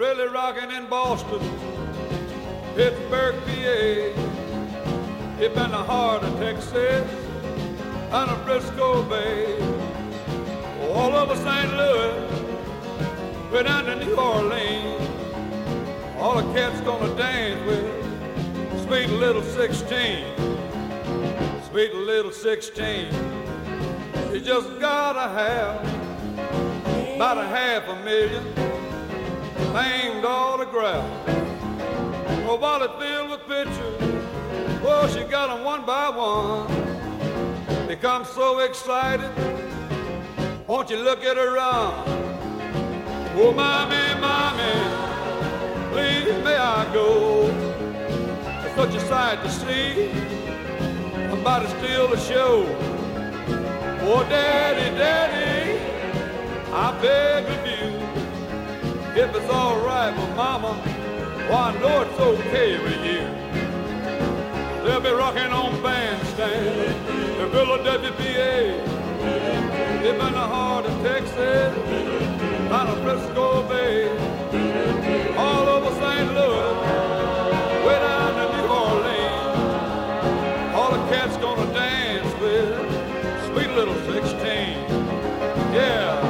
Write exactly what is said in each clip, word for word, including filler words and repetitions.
really rocking in Boston, Pittsburgh, P A. It's in the heart of Texas, and of Frisco Bay. All over Saint Louis, way down to New Orleans. All the cats gonna dance with sweet little sixteen. Sweet little sixteen. You just gotta have about a half a million famed autograph. A wallet filled with pictures. Oh, she got them one by one. Become so excited. Won't you look at her run? Oh, mommy, mommy, please may I go? It's such a sight to see. I'm about to steal the show. Oh, daddy, daddy, I beg of you, if it's all right with mama, well, I know it's okay with you. They'll be rocking on bandstand in Philadelphia, P A. If in the heart of Texas, out of Frisco Bay, all over Saint Louis, way down to New Orleans, all the cats gonna dance with sweet little sixteen. Yeah.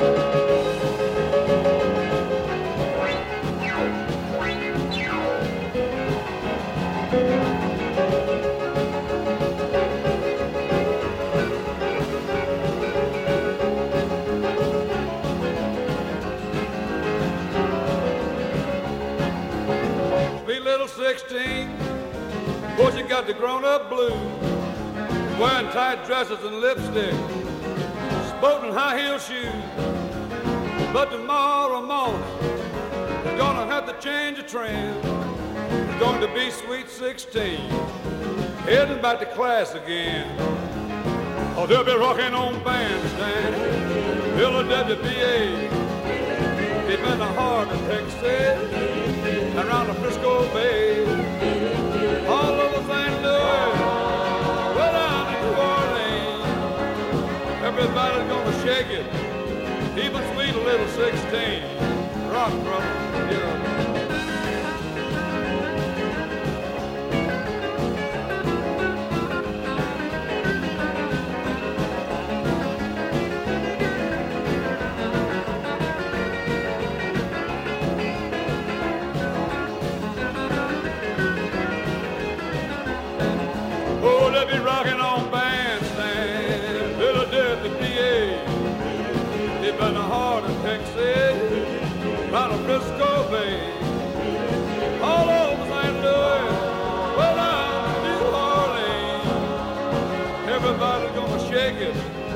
sixteen, of course you got the grown-up blues, wearing tight dresses and lipstick, sporting high-heel shoes. But tomorrow morning, we're gonna have to change the trend. It's going to be sweet sixteen, heading back to class again. Oh, they'll be rocking on bandstand, Philadelphia, P A. Deep in the heart of Texas, around the Frisco Bay, all over Saint Louis, way down to New Orleans. Everybody's gonna shake it, even sweet little sixteen. Rock, brother, yeah. Be rocking on bandstand, Philadelphia, P A. Deep in the heart of Texas, right on Frisco Bay, all over Saint Louis, way down to New Orleans. Everybody's gonna shake it,